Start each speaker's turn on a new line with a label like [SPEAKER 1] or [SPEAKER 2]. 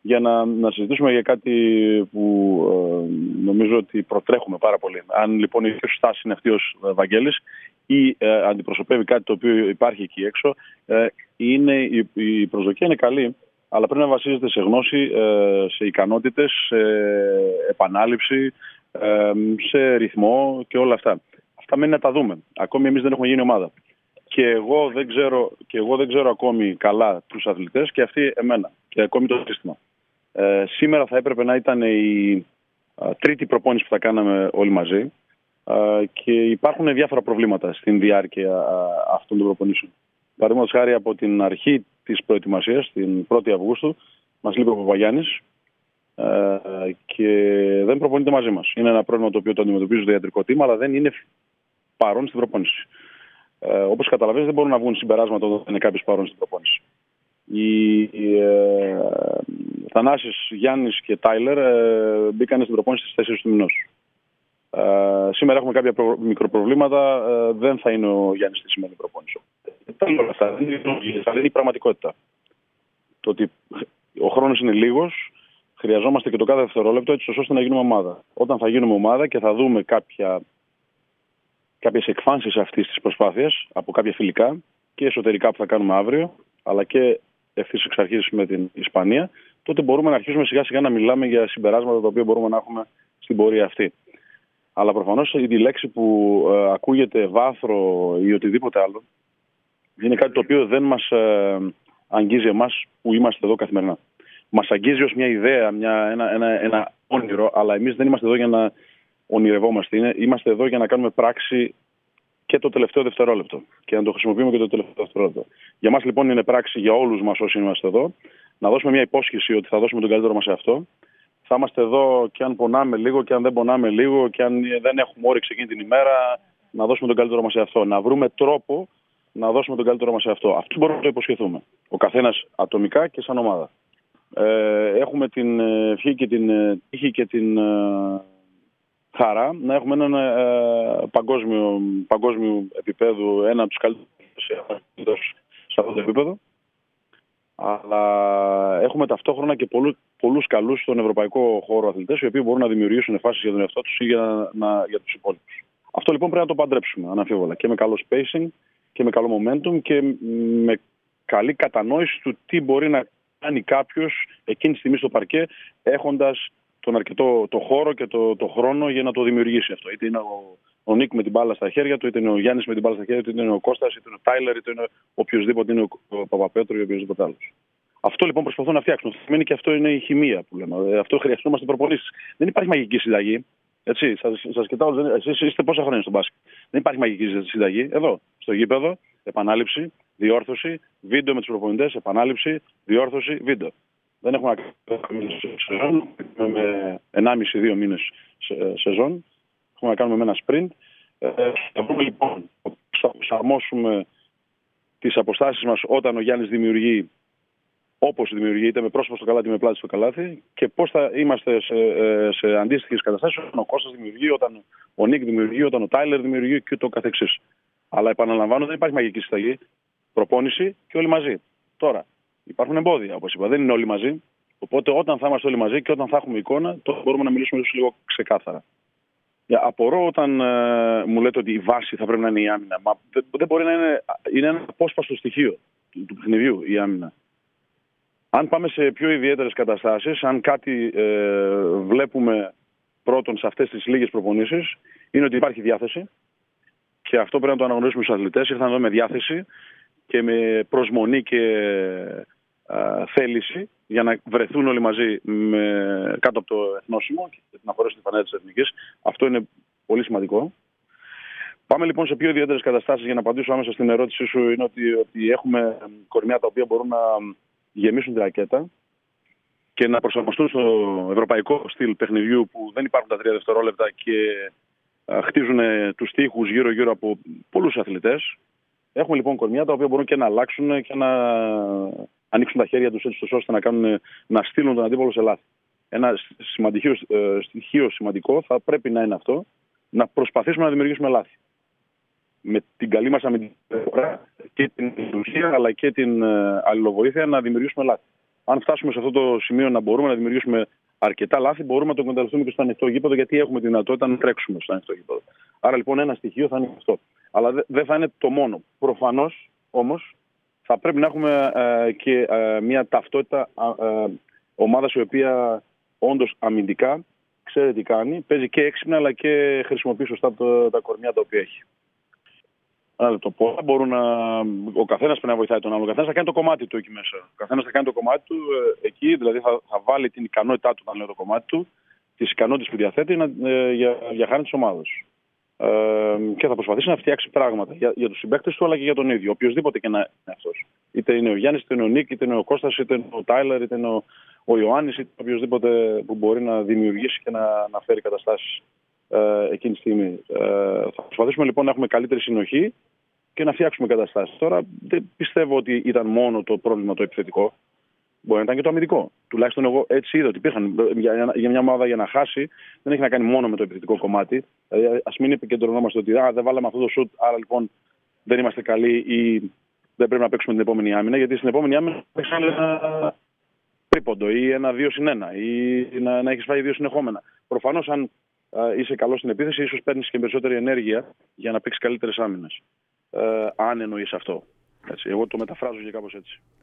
[SPEAKER 1] για να συζητήσουμε για κάτι που νομίζω ότι προτρέχουμε πάρα πολύ. Αν λοιπόν η στάση είναι αυτή ως Βαγγέλης ή αντιπροσωπεύει κάτι το οποίο υπάρχει εκεί έξω, η προσδοκία είναι καλή, αλλά πρέπει να βασίζεται σε γνώση, σε ικανότητες, σε επανάληψη, σε ρυθμό και όλα αυτά. Αυτά μένει να τα δούμε. Ακόμη εμείς δεν έχουμε γίνει ομάδα. Και εγώ δεν ξέρω ακόμη καλά τους αθλητές και αυτοί εμένα και ακόμη το σύστημα. Σήμερα θα έπρεπε να ήταν η τρίτη προπόνηση που θα κάναμε όλοι μαζί και υπάρχουν διάφορα προβλήματα στην διάρκεια αυτών των προπονήσεων. Παραδείγματος χάρη, από την αρχή της προετοιμασίας, την 1η Αυγούστου, μας λείπει ο Παπαγιάννης και δεν προπονείται μαζί μας. Είναι ένα πρόβλημα το οποίο το αντιμετωπίζει το ιατρικό τμήμα, αλλά δεν είναι παρόν στην προπόνηση. Όπως καταλαβαίνετε, δεν μπορούν να βγουν συμπεράσματα όταν είναι κάποιος παρόν στην προπόνηση. Οι Θανάσης, Γιάννης και Τάιλερ μπήκαν στην προπόνηση στις 4 του μηνός. Σήμερα έχουμε κάποια μικροπροβλήματα. Δεν θα είναι ο Γιάννης στη σημερινή προπόνηση. Όλα αυτά δεν είναι η πραγματικότητα. Το ότι ο χρόνος είναι λίγος, χρειαζόμαστε και το κάθε δευτερόλεπτο έτσι ώστε να γίνουμε ομάδα. Όταν θα γίνουμε ομάδα και θα δούμε κάποιες εκφάνσεις αυτής της προσπάθειας από κάποια φιλικά και εσωτερικά που θα κάνουμε αύριο, αλλά και ευθύς εξ αρχής με την Ισπανία, τότε μπορούμε να αρχίσουμε σιγά σιγά να μιλάμε για συμπεράσματα τα οποία μπορούμε να έχουμε στην πορεία αυτή. Αλλά προφανώς η λέξη που ακούγεται βάθρο ή οτιδήποτε άλλο είναι κάτι το οποίο δεν μας αγγίζει εμάς που είμαστε εδώ καθημερινά. Μας αγγίζει ως μια ιδέα, ένα όνειρο, αλλά εμείς δεν είμαστε εδώ για να ονειρευόμαστε. Είμαστε εδώ για να κάνουμε πράξη και το τελευταίο δευτερόλεπτο και να το χρησιμοποιούμε και το τελευταίο δευτερόλεπτο. Για μας λοιπόν είναι πράξη για όλους μας όσοι είμαστε εδώ, να δώσουμε μια υπόσχεση ότι θα δώσουμε τον καλύτερο μας σε αυτό. Θα είμαστε εδώ και αν πονάμε λίγο και αν δεν πονάμε λίγο και αν δεν έχουμε όρεξη εκείνη την ημέρα, να δώσουμε τον καλύτερο μας σε αυτό. Να βρούμε τρόπο να δώσουμε τον καλύτερο μας σε αυτό. Αυτό μπορούμε να το υποσχεθούμε. Ο καθένας ατομικά και σαν ομάδα. Έχουμε την ευχή και την τύχη και την χαρά να έχουμε έναν παγκόσμιο επίπεδο, ένα από τους καλύτερους σε αυτό το επίπεδο. Αλλά έχουμε ταυτόχρονα και πολλούς καλούς στον ευρωπαϊκό χώρο αθλητές, οι οποίοι μπορούν να δημιουργήσουν φάσεις για τον εαυτό τους ή για τους υπόλοιπους. Αυτό λοιπόν πρέπει να το παντρέψουμε αναμφίβολα και με καλό spacing και με καλό momentum και με καλή κατανόηση του τι μπορεί να κάνει κάποιος εκείνη τη στιγμή στο παρκέ, έχοντας τον αρκετό το χώρο και το χρόνο για να το δημιουργήσει αυτό. Είτε είναι ο Νίκ με την μπάλα στα χέρια του, είτε είναι ο Γιάννης με την μπάλα στα χέρια του, είτε είναι ο Κώστας, είτε είναι ο Τάιλερ, είτε είναι οποιοδήποτε, είναι ο Παπαπέτρου ή οποιοδήποτε άλλος. Αυτό λοιπόν προσπαθώ να φτιάξω. Σημαίνει και αυτό είναι η χημεία που λέμε. Αυτό χρειαζόμαστε προπονήσεις. Δεν υπάρχει μαγική συνταγή. Έτσι, σας κοιτάω, εσείς είστε πόσα χρόνια στο μπάσκετ. Δεν υπάρχει μαγική συνταγή. Εδώ, στο γήπεδο, επανάληψη, διόρθωση, βίντεο με τους προπονητές, επανάληψη, διόρθωση, βίντεο. Δεν έχουμε να κάνουμε σεζόν, με 1,5-2 μήνες σεζόν. Έχουμε να κάνουμε με ένα sprint. Θα βρούμε λοιπόν θα προσαρμόσουμε τις αποστάσεις μας όταν ο Γιάννης δημιουργεί όπως δημιουργεί, είτε με πρόσωπο στο καλάθι, είτε με πλάτη στο καλάθι, και πώς θα είμαστε σε αντίστοιχες καταστάσεις όταν ο Κώστας δημιουργεί, όταν ο Νίκ δημιουργεί, όταν ο Τάιλερ δημιουργεί και το καθεξής. Αλλά επαναλαμβάνω, δεν υπάρχει μαγική συνταγή. Προπόνηση και όλοι μαζί. Τώρα, υπάρχουν εμπόδια, όπως είπα, δεν είναι όλοι μαζί. Οπότε, όταν θα είμαστε όλοι μαζί και όταν θα έχουμε εικόνα, τότε μπορούμε να μιλήσουμε λίγο ξεκάθαρα. Απορώ όταν μου λέτε ότι η βάση θα πρέπει να είναι η άμυνα. Μα δεν μπορεί να είναι ένα απόσπαστο στοιχείο του παιχνιδιού η άμυνα. Αν πάμε σε πιο ιδιαίτερες καταστάσεις, αν κάτι βλέπουμε πρώτον σε αυτές τις λίγες προπονήσεις, είναι ότι υπάρχει διάθεση και αυτό πρέπει να το αναγνωρίσουμε στους αθλητές. Ήρθαν εδώ με διάθεση και με προσμονή και θέληση για να βρεθούν όλοι μαζί κάτω από το εθνόσημο και να φορέσουν τη φανέλα της εθνικής. Αυτό είναι πολύ σημαντικό. Πάμε λοιπόν σε πιο ιδιαίτερες καταστάσεις για να απαντήσω άμεσα στην ερώτησή σου. Είναι ότι έχουμε κορμιά τα οποία μπορούν να γεμίσουν τη ρακέτα και να προσαρμοστούν στο ευρωπαϊκό στυλ παιχνιδιού που δεν υπάρχουν τα 3 δευτερόλεπτα και χτίζουν τους τοίχους γύρω-γύρω από πολλούς αθλητές. Έχουμε λοιπόν κορμιά τα οποία μπορούν και να αλλάξουν και να ανοίξουν τα χέρια τους έτσι ώστε να στείλουν τον αντίπολο σε λάθη. Ένα στοιχείο σημαντικό θα πρέπει να είναι αυτό, να προσπαθήσουμε να δημιουργήσουμε λάθη. Με την καλή μας αμυντική και την λειτουργία αλλά και την αλληλοβοήθεια να δημιουργήσουμε λάθη. αν φτάσουμε σε αυτό το σημείο να μπορούμε να δημιουργήσουμε αρκετά λάθη, μπορούμε να το εκμεταλλευτούμε και στο ανοιχτό γήπεδο, γιατί έχουμε τη δυνατότητα να τρέξουμε στο ανοιχτό γήπεδο. Άρα λοιπόν ένα στοιχείο θα είναι αυτό. Αλλά δεν θα είναι το μόνο. Προφανώς όμως θα πρέπει να έχουμε και μια ταυτότητα ομάδας η οποία όντως αμυντικά ξέρει τι κάνει, παίζει και έξυπνα αλλά και χρησιμοποιεί σωστά τα κορμιά τα οποία έχει. Μπορούν ο καθένας πρέπει να βοηθάει τον άλλο. Ο καθένας θα κάνει το κομμάτι του εκεί μέσα. Ο καθένας θα κάνει το κομμάτι του εκεί, δηλαδή θα βάλει την ικανότητά του, όταν λέω το κομμάτι του, τις ικανότητες που διαθέτει για χάρη της ομάδας. Και θα προσπαθήσει να φτιάξει πράγματα για τους συμπαίκτες του αλλά και για τον ίδιο. Οποιοδήποτε και να είναι αυτός. Είτε είναι ο Γιάννης, είτε είναι ο Νίκ, είτε είναι ο Κώστας, είτε είναι ο Τάιλερ, είτε είναι ο Ιωάννης, είτε οποιοδήποτε που μπορεί να δημιουργήσει και να φέρει καταστάσεις εκείνη τη στιγμή. Θα προσπαθήσουμε λοιπόν να έχουμε καλύτερη συνοχή και να φτιάξουμε καταστάσεις. Τώρα δεν πιστεύω ότι ήταν μόνο το πρόβλημα το επιθετικό. Μπορεί να ήταν και το αμυντικό. Τουλάχιστον εγώ έτσι είδα ότι υπήρχαν για μια ομάδα για να χάσει, δεν έχει να κάνει μόνο με το επιθετικό κομμάτι. Δηλαδή, ας μην επικεντρωνόμαστε ότι δεν βάλαμε αυτό το σουτ, άρα λοιπόν δεν είμαστε καλοί ή δεν πρέπει να παίξουμε την επόμενη άμυνα. Γιατί στην επόμενη άμυνα παίξαμε ένα τρίποντο ή ένα 2-1 ή να έχεις φάει 2 συνεχόμενα. Προφανώς, αν είσαι καλός στην επίθεση, ίσως παίρνεις και περισσότερη ενέργεια για να παίξεις καλύτερες άμυνες. Αν εννοείς αυτό. Έτσι. Εγώ το μεταφράζω και κάπως έτσι.